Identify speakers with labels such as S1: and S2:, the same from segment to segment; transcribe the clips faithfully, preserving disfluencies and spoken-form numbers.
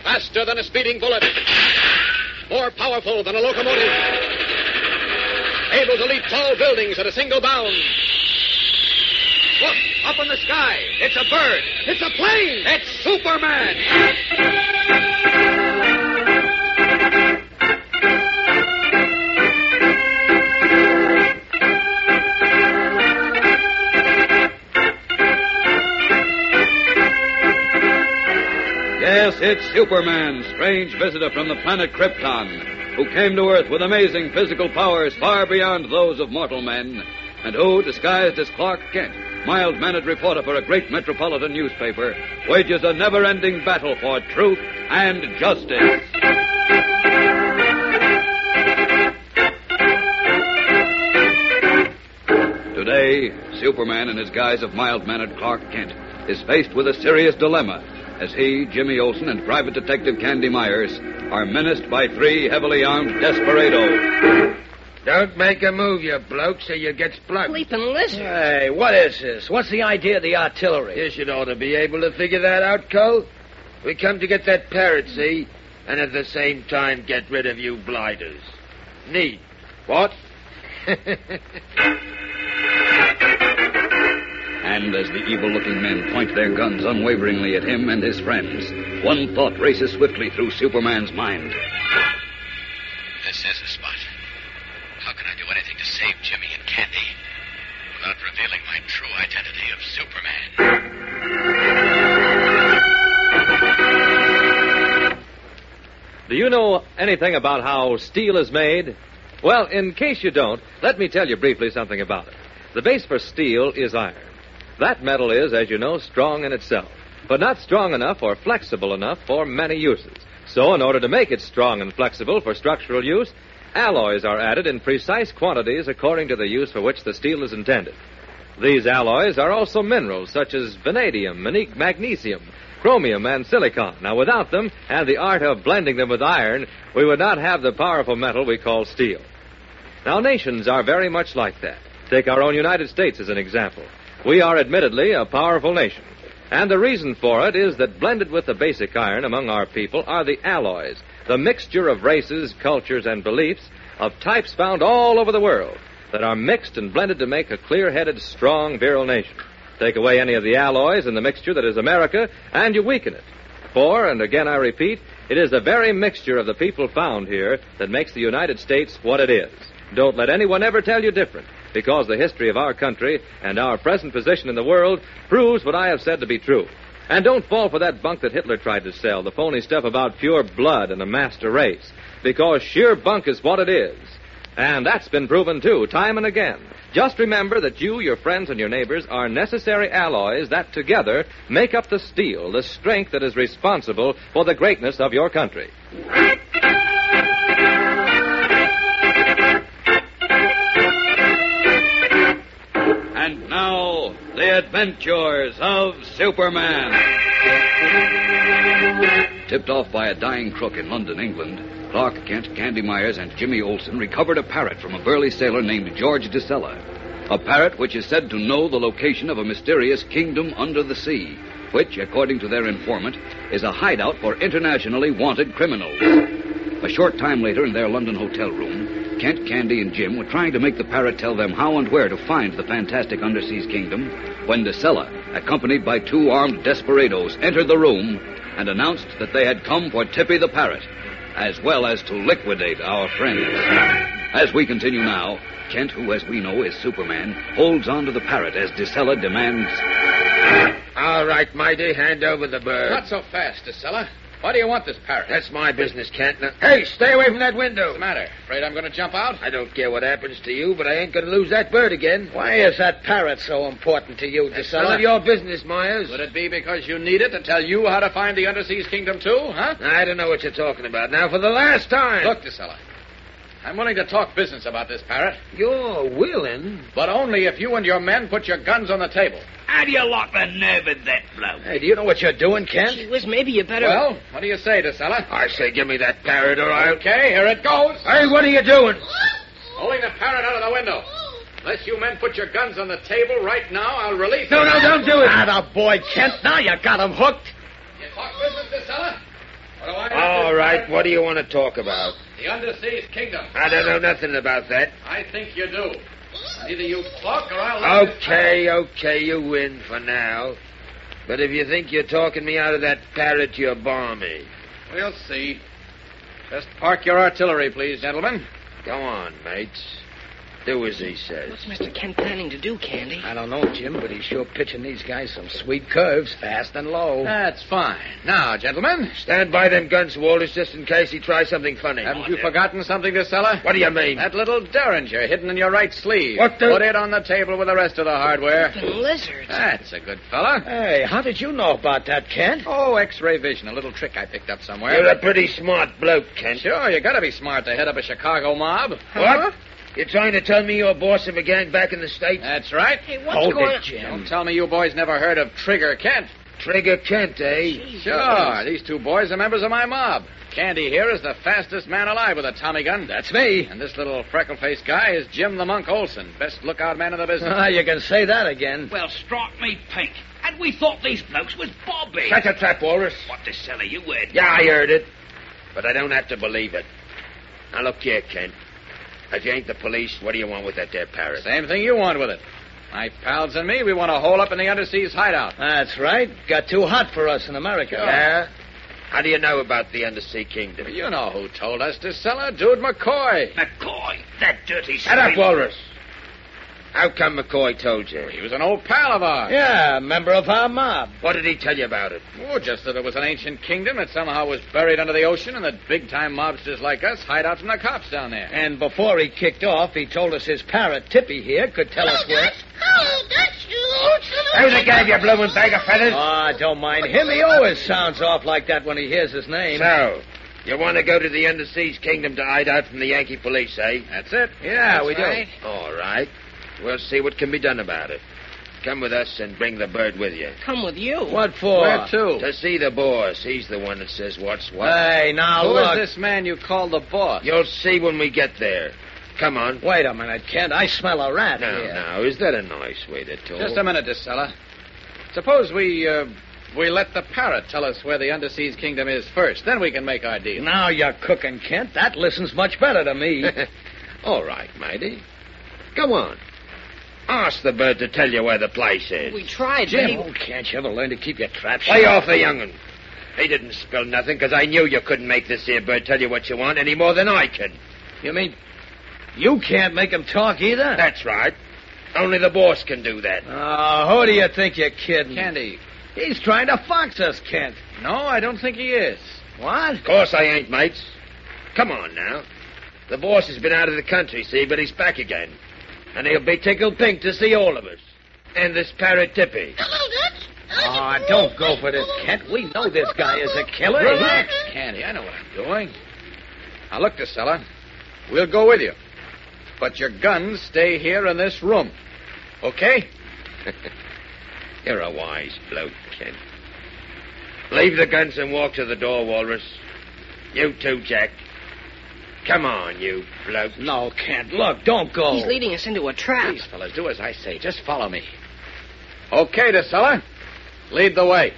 S1: Faster than a speeding bullet. More powerful than a locomotive. Able to leap tall buildings at a single bound. Look, up in the sky. It's a bird. It's a plane. It's Superman.
S2: Yes, it's Superman, strange visitor from the planet Krypton, who came to Earth with amazing physical powers far beyond those of mortal men, and who, disguised as Clark Kent, mild-mannered reporter for a great metropolitan newspaper, wages a never-ending battle for truth and justice. Today, Superman, in his guise of mild-mannered Clark Kent, is faced with a serious dilemma as he, Jimmy Olsen, and Private Detective Candy Myers are menaced by three heavily armed desperados.
S3: Don't make a move, you bloke, so you get plugged.
S4: Sleeping lizard.
S5: Hey, what is this? What's the idea of the artillery?
S3: You should ought to be able to figure that out, Cole. We come to get that parrot, see? And at the same time get rid of you blighters. Neat. What?
S2: And as the evil-looking men point their guns unwaveringly at him and his friends, one thought races swiftly through Superman's mind.
S6: This is the spot. How can I do anything to save Jimmy and Candy without revealing my true identity of Superman?
S7: Do you know anything about how steel is made? Well, in case you don't, let me tell you briefly something about it. The base for steel is iron. That metal is, as you know, strong in itself, but not strong enough or flexible enough for many uses. So, in order to make it strong and flexible for structural use, alloys are added in precise quantities according to the use for which the steel is intended. These alloys are also minerals such as vanadium, magnesium, chromium, and silicon. Now, without them, and the art of blending them with iron, we would not have the powerful metal we call steel. Now, nations are very much like that. Take our own United States as an example. We are admittedly a powerful nation, and the reason for it is that blended with the basic iron among our people are the alloys, the mixture of races, cultures, and beliefs of types found all over the world that are mixed and blended to make a clear-headed, strong, virile nation. Take away any of the alloys in the mixture that is America, and you weaken it. For, and again I repeat, it is the very mixture of the people found here that makes the United States what it is. Don't let anyone ever tell you different, because the history of our country and our present position in the world proves what I have said to be true. And don't fall for that bunk that Hitler tried to sell, the phony stuff about pure blood and a master race, because sheer bunk is what it is. And that's been proven, too, time and again. Just remember that you, your friends, and your neighbors are necessary alloys that together make up the steel, the strength that is responsible for the greatness of your country.
S2: And now, the adventures of Superman. Tipped off by a dying crook in London, England, Clark Kent, Candy Myers, and Jimmy Olsen recovered a parrot from a burly sailor named George DeSella. A parrot which is said to know the location of a mysterious kingdom under the sea, which, according to their informant, is a hideout for internationally wanted criminals. A short time later, in their London hotel room, Kent, Candy, and Jim were trying to make the parrot tell them how and where to find the fantastic underseas kingdom when DeSella, accompanied by two armed desperados, entered the room and announced that they had come for Tippy the parrot, as well as to liquidate our friends. As we continue now, Kent, who, as we know, is Superman, holds on to the parrot as DeSella demands...
S3: All right, Mighty, hand over the bird.
S1: Not so fast, DeSella. Why do you want this parrot?
S3: That's my business, Kent. Now, hey, stay away from that window.
S1: What's the matter? Afraid I'm going to jump out?
S3: I don't care what happens to you, but I ain't going to lose that bird again.
S5: Why is that parrot so important to you,
S3: That's none of
S5: DeSella?
S3: your business, Myers.
S1: Would it be because you need it to tell you how to find the underseas kingdom, too, huh?
S3: I don't know what you're talking about. Now, for the last time.
S1: Look, DeSella, I'm willing to talk business about this parrot,
S3: You're willing?
S1: but only if you and your men put your guns on the table.
S5: How do you lock the nerve in that bloke? Hey, do you know what you're doing, Kent?
S4: Gee whiz, maybe you better...
S1: Well, what do you say, DeSella?
S3: I say, give me that parrot, or I'll...
S1: Okay, here it goes.
S3: Hey, what are you doing?
S1: Holding the parrot out of the window. Unless you men put your guns on the table right now, I'll release
S3: No,
S1: it.
S3: no, don't do it.
S5: Atta boy, Kent. Now you got him hooked.
S1: You talk business, DeSella? What do I have
S3: All
S1: to
S3: right,
S1: say?
S3: what do you want to talk about?
S1: The Underseas Kingdom.
S3: I don't know nothing about that.
S1: I think you do. Either you talk or I'll... let this-
S3: Okay, okay, you win for now. But if you think you're talking me out of that parrot, you're balmy.
S1: We'll see. Just park your artillery, please, gentlemen.
S3: Go on, mates. Do as he says.
S4: What's Mister Kent planning to do, Candy?
S5: I don't know, Jim, but he's sure pitching these guys some sweet curves, fast and low.
S1: That's fine. Now, gentlemen,
S3: Stand by them guns, Walters, just in case he tries something funny.
S1: haven't you forgotten something, DeSella?
S3: What do you mean?
S1: That little derringer hidden in your right sleeve.
S3: What the-
S1: Put it on the table with the rest of the hardware.
S4: Flippin' lizards.
S1: That's a good fella.
S5: Hey, how did you know about that, Kent?
S1: Oh, X-ray vision, a little trick I picked up somewhere.
S3: You're a pretty smart bloke, Kent.
S1: Sure, you gotta be smart to head up a Chicago mob.
S3: What? You're trying to tell me you're boss of a gang back in the States?
S1: That's right.
S4: Hey, what's
S5: Hold
S4: going
S5: it,
S4: on?
S5: Jim.
S1: Don't tell me you boys never heard of Trigger Kent.
S3: Trigger Kent, eh?
S1: Sure, these two boys are members of my mob. Candy here is the fastest man alive with a Tommy gun.
S5: That's me.
S1: And this little freckle-faced guy is Jim the Monk Olson, best lookout man in the business.
S5: Ah, you can say that again.
S8: Well, strike me pink. And we thought these blokes was Bobby.
S3: Shut your trap, Walrus.
S8: What the cellar you heard?
S3: Yeah, I heard it. But I don't have to believe it. Now, look here, Kent. If you ain't the police, what do you want with that there parrot?
S1: Same thing you want with it. My pals and me, we want to hole up in the Underseas hideout.
S5: That's right. Got too hot for us in America.
S3: Yeah? How do you know about the Undersea Kingdom?
S1: You know who told us to sell her, Dude McCoy.
S8: McCoy, that dirty
S3: Shut up,
S8: snake.
S3: Walrus. How come McCoy told you?
S1: He was an old pal of ours.
S5: Yeah, member of our mob.
S3: What did he tell you about it?
S1: Oh, just that it was an ancient kingdom that somehow was buried under the ocean and that big-time mobsters like us hide out from the cops down there.
S5: And before he kicked off, he told us his parrot, Tippy, here, could tell us where...
S4: Oh, that's you.
S3: Who's the gag, you bloomin' bag of feathers?
S5: Ah, don't mind him. He always sounds off like that when he hears his name.
S3: So, you want to go to the Underseas Kingdom to hide out from the Yankee police, eh?
S1: That's it.
S5: Yeah,
S1: That's
S5: we do.
S1: right.
S3: All right. We'll see what can be done about it. Come with us and bring the bird with you.
S4: Come with you.
S5: What for?
S1: Where to?
S3: To see the boss. He's the one that says what's what.
S5: Hey, now
S1: Who
S5: look.
S1: is this man you call the boss?
S3: You'll see when we get there. Come on.
S5: Wait a minute, Kent. I smell a rat
S3: Now,
S5: here.
S3: now, is that a nice way to talk?
S1: Just a minute, DeSella. Suppose we, uh, we let the parrot tell us where the Underseas Kingdom is first. Then we can make our deal.
S5: Now you're cooking, Kent. That listens much better to me.
S3: All right, matey. Go on. Ask the bird to tell you where the place is.
S4: We tried,
S5: Jim,
S4: but
S5: oh, can't you ever learn to keep your trap shut?
S3: Lay off the young'un. He didn't spill nothing because I knew you couldn't make this here bird tell you what you want any more than I can.
S5: You mean you can't make him talk either?
S3: That's right. Only the boss can do that.
S5: Oh, who do you think you're kidding?
S1: Candy.
S5: He's trying to fox us, Kent.
S1: No, I don't think he is.
S5: What?
S3: Of course I ain't, mates. Come on now. The boss has been out of the country, see, but he's back again. And he'll be tickled pink to see all of us. And this parrot Tippy.
S4: hello, Dutch.
S5: Oh, don't go for this, Kent. We know this guy is a killer.
S1: Relax, Candy. I know what I'm doing. Now, look, DeSella. We'll go with you. But your guns stay here in this room. Okay?
S3: You're a wise bloke, Kent. Leave the guns and walk to the door, Walrus. You too, Jack. Come on, you bloke.
S5: No, Kent. Look, don't go.
S4: He's leading us into a trap.
S1: Please, fellas, do as I say. Just follow me. Okay, DeSella. Lead the way.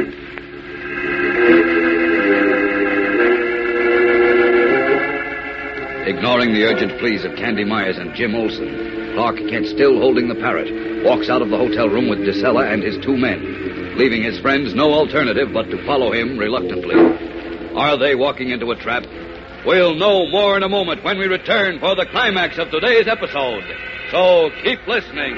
S2: Ignoring the urgent pleas of Candy Myers and Jim Olson, Clark Kent, still holding the parrot, walks out of the hotel room with DeSella and his two men, leaving his friends no alternative but to follow him reluctantly. Are they walking into a trap? We'll know more in a moment when we return for the climax of today's episode. So keep listening.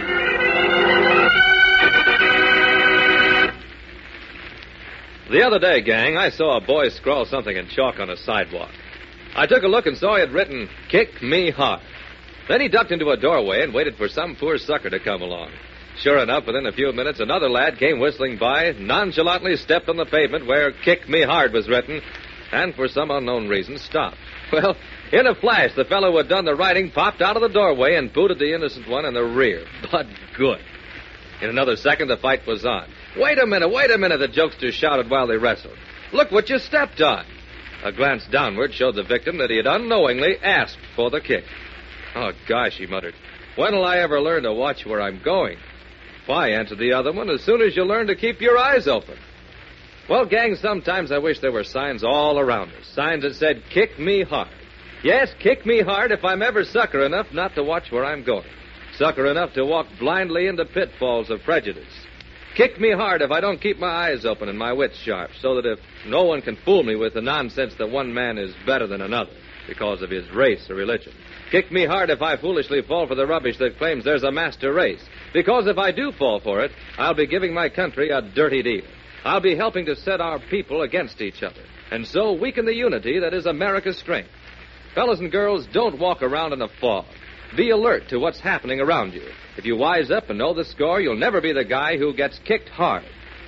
S7: The other day, gang, I saw a boy scrawl something in chalk on a sidewalk. I took a look and saw he had written, "Kick me hard." Then he ducked into a doorway and waited for some poor sucker to come along. Sure enough, within a few minutes, another lad came whistling by, nonchalantly stepped on the pavement where "Kick me hard" was written, and for some unknown reason stopped. Well, in a flash, the fellow who had done the writing popped out of the doorway and booted the innocent one in the rear. But good. In another second, the fight was on. "Wait a minute, wait a minute," the jokester shouted while they wrestled. "Look what you stepped on." A glance downward showed the victim that he had unknowingly asked for the kick. "Oh, gosh," he muttered. "When'll I ever learn to watch where I'm going?" "Why," answered the other one, "as soon as you learn to keep your eyes open." Well, gang, sometimes I wish there were signs all around us. Signs that said, kick me hard. Yes, kick me hard if I'm ever sucker enough not to watch where I'm going. Sucker enough to walk blindly into pitfalls of prejudice. Kick me hard if I don't keep my eyes open and my wits sharp, so that if no one can fool me with the nonsense that one man is better than another because of his race or religion. Kick me hard if I foolishly fall for the rubbish that claims there's a master race. Because if I do fall for it, I'll be giving my country a dirty deal. I'll be helping to set our people against each other, and so weaken the unity that is America's strength. Fellas and girls, don't walk around in a fog. Be alert to what's happening around you. If you wise up and know the score, you'll never be the guy who gets kicked hard.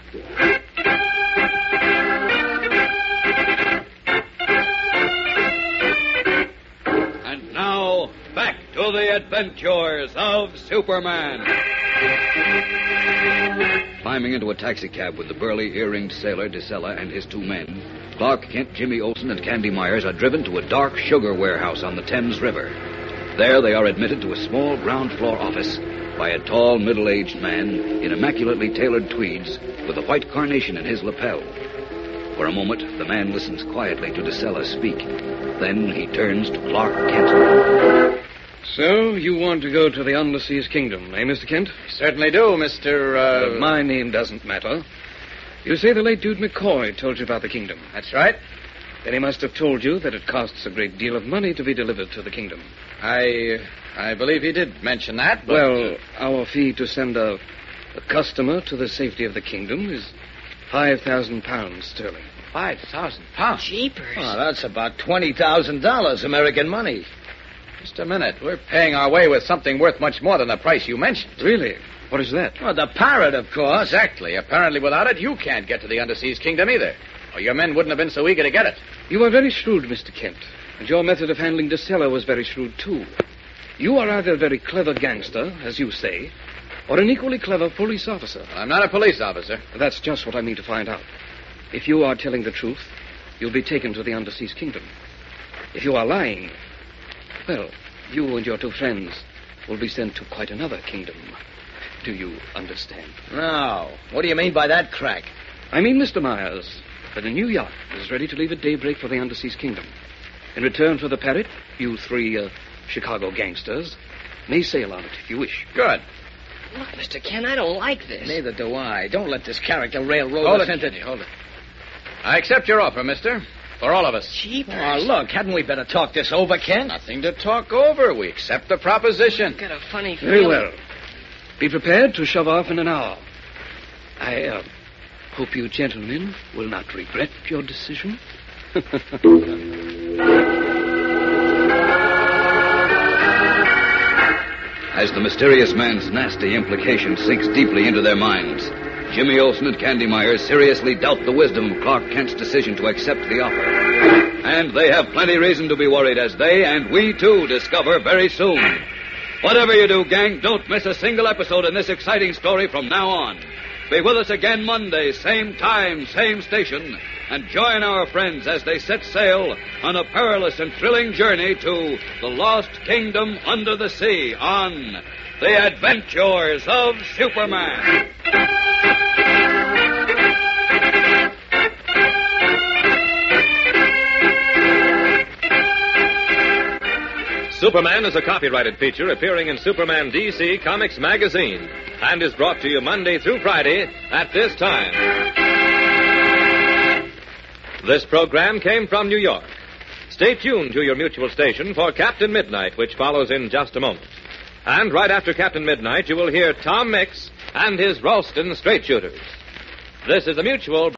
S2: And now, back to the adventures of Superman. Climbing into a taxicab with the burly, ear-ringed sailor, DeSella, and his two men, Clark Kent, Jimmy Olsen, and Candy Myers are driven to a dark sugar warehouse on the Thames River. There they are admitted to a small ground-floor office by a tall, middle-aged man in immaculately tailored tweeds with a white carnation in his lapel. For a moment, the man listens quietly to DeSella speak. Then he turns to Clark Kent.
S9: So, you want to go to the Underseas Kingdom, eh, Mister Kent?
S1: Certainly do, Mister Uh...
S9: Uh, my name doesn't matter. You say the late dude McCoy told you about the kingdom.
S1: That's right.
S9: Then he must have told you that it costs a great deal of money to be delivered to the kingdom.
S1: I I believe he did mention that, but...
S9: Well, our fee to send a, a customer to the safety of the kingdom is five thousand pounds sterling.
S1: Five thousand pounds?
S4: Jeepers.
S5: Oh, that's about twenty thousand dollars American money.
S1: Just a minute. We're paying our way with something worth much more than the price you mentioned.
S9: Really? What is that?
S5: Well, the parrot, of course.
S1: Exactly. Apparently, without it, you can't get to the Underseas Kingdom either. Or your men wouldn't have been so eager to get it.
S9: You are very shrewd, Mister Kent. And your method of handling DeSella was very shrewd, too. You are either a very clever gangster, as you say, or an equally clever police officer.
S1: I'm not a police officer.
S9: That's just what I mean to find out. If you are telling the truth, you'll be taken to the Underseas Kingdom. If you are lying, well, you and your two friends will be sent to quite another kingdom. Do you understand?
S5: No. What do you mean by that crack?
S9: I mean, Mister Myers, that a new yacht is ready to leave at daybreak for the Underseas Kingdom. In return for the parrot, you three uh, Chicago gangsters may sail on it if you wish.
S1: Good.
S4: Look, Mister Kent, I don't like this.
S5: Neither do I. Don't let this character railroad
S1: Hold
S5: us
S1: it,
S5: into...
S1: Kenny, hold it. I accept your offer, mister. For all of us.
S4: Jeepers.
S5: Oh, look, hadn't we better talk this over, Kent?
S1: Nothing to talk over. We accept the proposition.
S4: Got a funny
S9: Very
S4: feeling.
S9: well. Be prepared to shove off in an hour. I uh, hope you gentlemen will not regret your decision.
S2: As the mysterious man's nasty implication sinks deeply into their minds, Jimmy Olsen and Candy Myers seriously doubt the wisdom of Clark Kent's decision to accept the offer. And they have plenty reason to be worried, as they and we, too, discover very soon. Whatever you do, gang, don't miss a single episode in this exciting story from now on. Be with us again Monday, same time, same station, and join our friends as they set sail on a perilous and thrilling journey to the Lost Kingdom Under the Sea on The Adventures of Superman.
S7: Superman is a copyrighted feature appearing in Superman D C Comics magazine and is brought to you Monday through Friday at this time. This program came from New York. Stay tuned to your mutual station for Captain Midnight, which follows in just a moment. And right after Captain Midnight, you will hear Tom Mix and his Ralston Straight Shooters. This is the Mutual